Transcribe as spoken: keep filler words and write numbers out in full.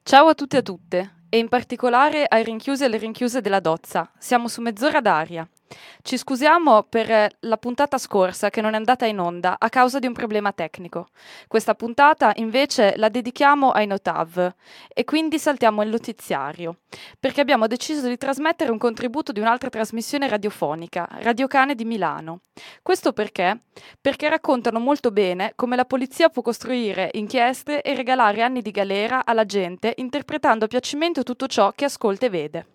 Ciao a tutti e a tutte, e in particolare ai rinchiusi e alle rinchiuse della Dozza. Siamo su Mezz'ora d'aria. Ci scusiamo per eh, la puntata scorsa che non è andata in onda a causa di un problema tecnico. Questa puntata invece la dedichiamo ai Notav e quindi saltiamo il notiziario, perché abbiamo deciso di trasmettere un contributo di un'altra trasmissione radiofonica, Radio Cane di Milano. Questo perché? Perché raccontano molto bene come la polizia può costruire inchieste e regalare anni di galera alla gente interpretando a piacimento tutto ciò che ascolta e vede.